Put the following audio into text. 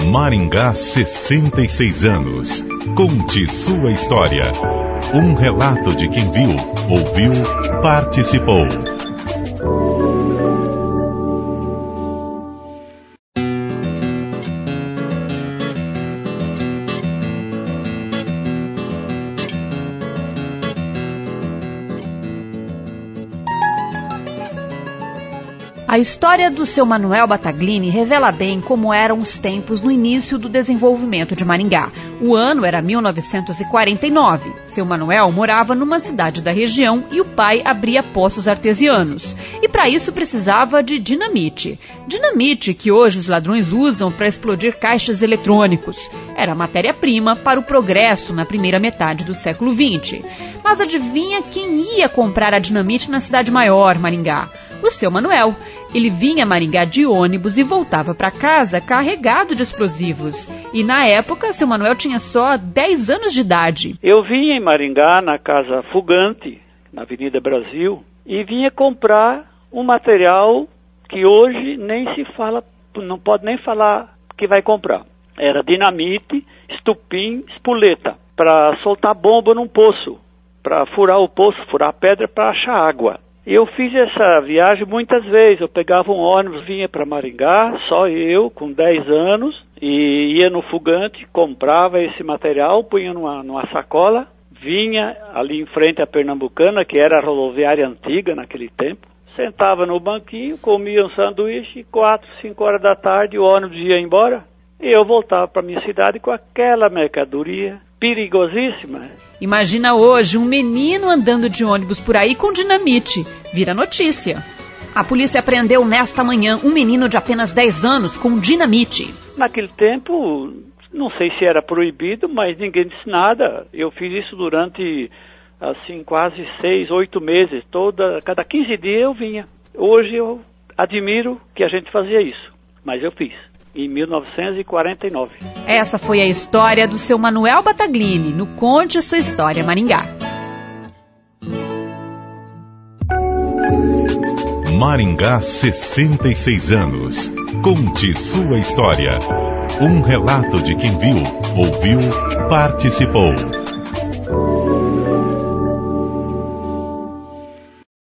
Maringá, 66 anos. Conte sua história. Um relato de quem viu, ouviu, participou. A história do seu Manuel Battaglini revela bem como eram os tempos no início do desenvolvimento de Maringá. O ano era 1949. Seu Manuel morava numa cidade da região e o pai abria poços artesianos. E para isso precisava de dinamite. Dinamite que hoje os ladrões usam para explodir caixas eletrônicos. Era matéria-prima para o progresso na primeira metade do século XX. Mas adivinha quem ia comprar a dinamite na cidade maior, Maringá? O seu Manuel. Ele vinha a Maringá de ônibus e voltava para casa carregado de explosivos. E na época, seu Manuel tinha só 10 anos de idade. Eu vinha em Maringá, na Casa Fugante, na Avenida Brasil, e vinha comprar um material que hoje nem se fala, não pode nem falar que vai comprar. Era dinamite, estupim, espoleta, para soltar bomba num poço, para furar o poço, furar a pedra para achar água. Eu fiz essa viagem muitas vezes. Eu pegava um ônibus, vinha para Maringá, só eu, com 10 anos, e ia no Fugante, comprava esse material, punha numa sacola, vinha ali em frente à Pernambucana, que era a rodoviária antiga naquele tempo, sentava no banquinho, comia um sanduíche, 4, 5 horas da tarde, o ônibus ia embora, e eu voltava para minha cidade com aquela mercadoria perigosíssima. Imagina hoje um menino andando de ônibus por aí com dinamite. Vira notícia. A polícia prendeu nesta manhã um menino de apenas 10 anos com dinamite. Naquele tempo, não sei se era proibido, mas ninguém disse nada. Eu fiz isso durante, assim, quase 6, 8 meses. Cada 15 dias eu vinha. Hoje eu admiro que a gente fazia isso, mas eu fiz. Em 1949. Essa foi a história do seu Manuel Battaglini, no Conte Sua História Maringá. Maringá, 66 anos. Conte sua história. Um relato de quem viu, ouviu, participou.